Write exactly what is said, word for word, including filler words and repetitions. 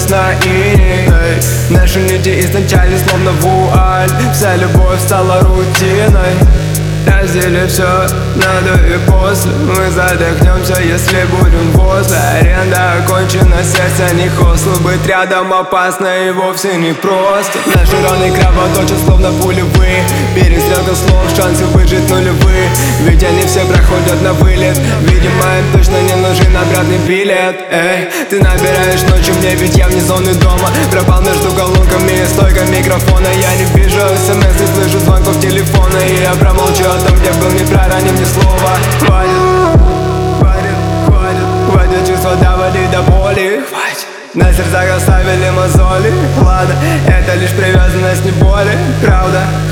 на иней. Эй, наши нити истончали словно вуаль. Вся любовь стала рутиной. Раздели все на до и после. Мы задохнемся, если будем возле. Аренда окончена, сердце не хостел. Быть рядом опасно и вовсе не просто. Наши раны кровоточат, словно пулевые. Перестрелка слов, шансы выжить нулевые. Ведь они все проходят на вылет. Видимо, им точно не нужен обратный билет. Эй, ты набираешь ночью мне, ведь я вне зоны дома. Пропал между колонками и стойкой микрофона. Я не вижу смс, не слышу звонков телефона. И я промолчу о том, где был, не проронив ни слова. Хватит, хватит, хватит, хватит чувства доводить до боли. Хватит. На сердцах оставили мозоли. Ладно, это лишь привязанность, не боли. Правда,